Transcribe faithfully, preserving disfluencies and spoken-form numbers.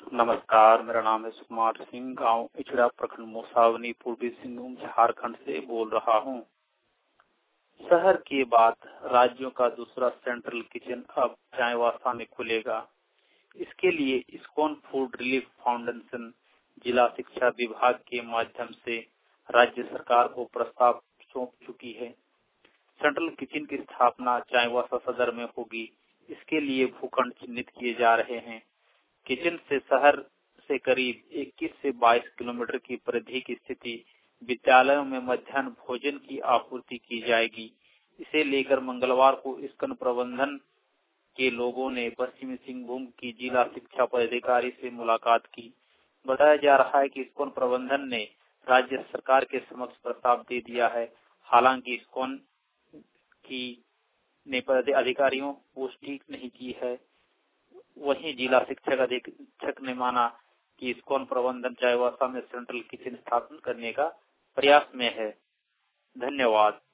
नमस्कार, मेरा नाम है सुकुमार सिंह, गांव इचड़ा, प्रखंड मोसावनी, पूर्वी सिंहभूम, झारखंड से बोल रहा हूं। शहर के बाद राज्यों का दूसरा सेंट्रल किचन अब चाईबासा में खुलेगा। इसके लिए इस्कॉन फूड रिलीफ फाउंडेशन जिला शिक्षा विभाग के माध्यम से राज्य सरकार को प्रस्ताव सौंप चुकी है। सेंट्रल किचन की स्थापना चाईबासा सदर में होगी। इसके लिए भूखंड चिन्हित किए जा रहे हैं। किचन से शहर से करीब इक्कीस से बाईस किलोमीटर की परिधि की स्थिति विद्यालयों में मध्याह्न भोजन की आपूर्ति की जाएगी। इसे लेकर मंगलवार को इस्कॉन प्रबंधन के लोगों ने पश्चिमी सिंहभूम की जिला शिक्षा पदाधिकारी से मुलाकात की। बताया जा रहा है कि इस्कॉन प्रबंधन ने राज्य सरकार के समक्ष प्रस्ताव दे दिया है। हालांकि इस्कॉन की ने अधिकारियों पुष्टि नहीं की है। वहीं जिला शिक्षक अधीक्षक ने माना कि इस्कॉन प्रबंधन चाईबासा में सेंट्रल किचन स्थापना करने का प्रयास में है। धन्यवाद।